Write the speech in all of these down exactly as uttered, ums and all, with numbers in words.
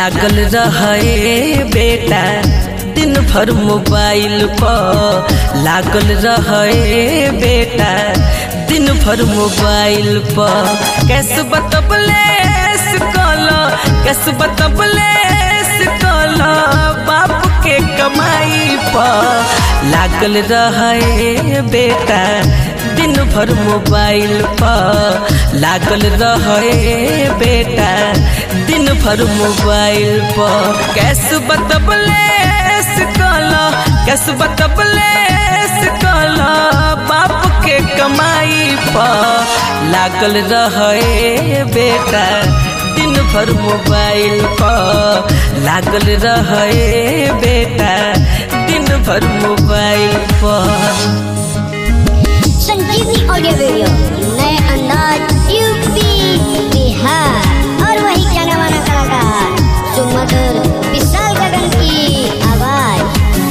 लागल रहे बेटा दिन भर मोबाइल पर, लागल रहे बेटा दिन भर मोबाइल पर। कैसे बतबलेस कला, कैसे बतबलेस कला बाप के कमाई पर, लागल रहे बेटा दिन भर मोबाइल पर, लागल रहे बेटा दिन भर मोबाइल पर। कैसे बतबलेस कला, कैसे बतबलेस कला बाप के कमाई पर, लागल रहे बेटा दिन भर मोबाइल पर, लागल रहे बेटा दिन भर मोबाइल पर। संजीवनी ऑडियो वीडियो नए अंदाज यूपी बिहार और वही जाना माना कलाकार सुमधुर विशाल गगन की आवाज।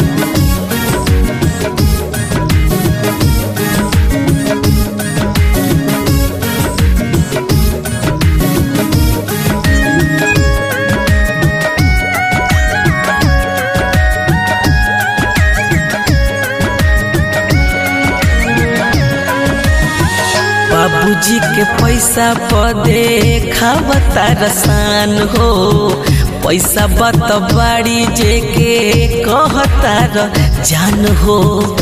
बाबूजी के पैसा पदे खावता रसान हो, पैसा बत बाड़ी जे के कहता र जान हो।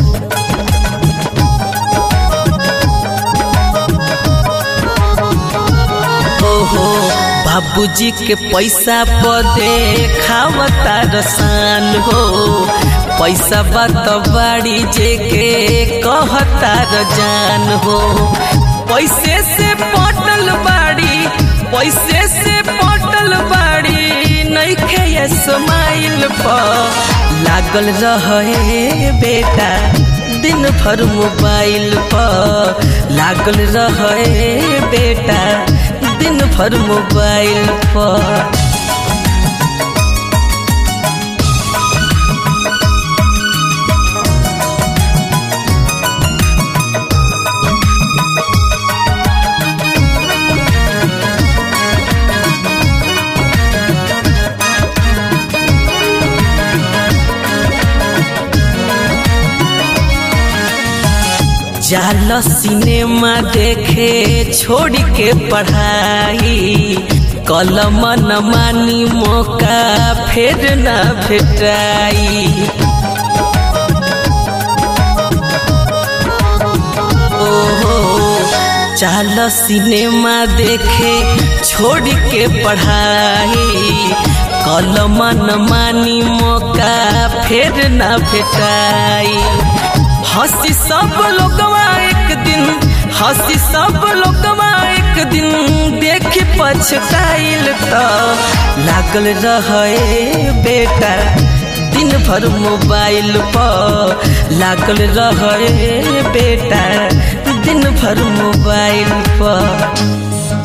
ओहो बाबूजी के पैसा पदे खावता रसान हो, पैसा बत बाड़ी जे के कहता र जान हो। पैसे से पटल बाड़ी, पैसे से पटल बाड़ी नइखे ये स्माइल पर, लागल रहे बेटा दिन भर मोबाइल पर, लागल रहे बेटा दिन भर मोबाइल पर। जाल सिनेमा देखे छोड़ के पढ़ाई, कलम न मानी मौका फिर न भेटाई। ओहो जाल सिनेमा देखे छोड़ के पढ़ाई, कलम न मानी मौका फिर न भेटाई। हंसी सब लोगवा एक दिन, हंसी सब लोगवा एक दिन देख पछताइल त, लागल रहे बेटा दिन भर मोबाइल पर, लागल रहे बेटा दिन भर मोबाइल पर।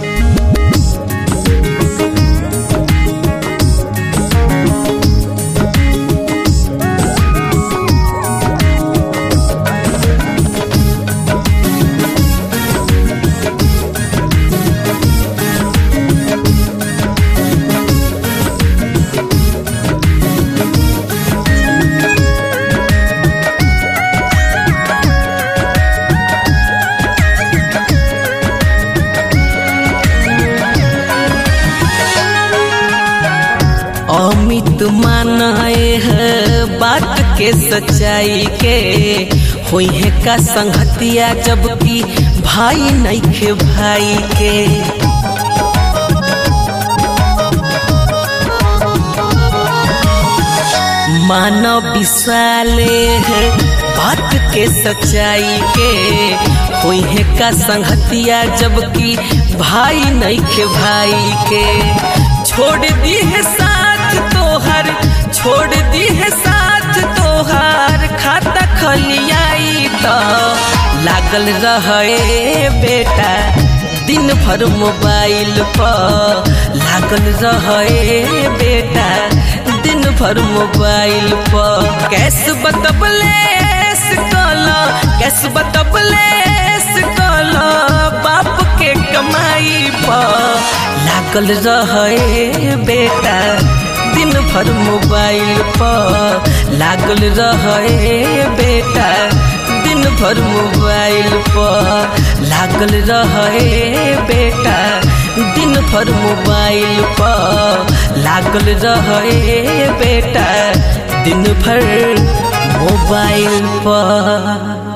अमित मानाए है बात के सच्चाई के, होई है का संगतिया जबकि भाई नइखे भाई के। मानव विशाले है बात के सच्चाई के, होई है का संगतिया जबकि भाई नइखे भाई के। छोड़ दी है साथ तोहर, छोड़ दी है साथ तोहार खाता खलियाई तो, लागल रहे बेटा दिन भर मोबाइल पर, लागल रहे बेटा दिन भर मोबाइल पर। कैसे बतबलेस कला, कैसे बतबलेस कला बाप के कमाई पर, लागल रहे बेटा भर मोबाइल पर लागल रहे बेटा, दिन भर मोबाइल पर लागल रहे बेटा, दिन भर मोबाइल पर लागल रहे बेटा, दिन भर मोबाइल पर।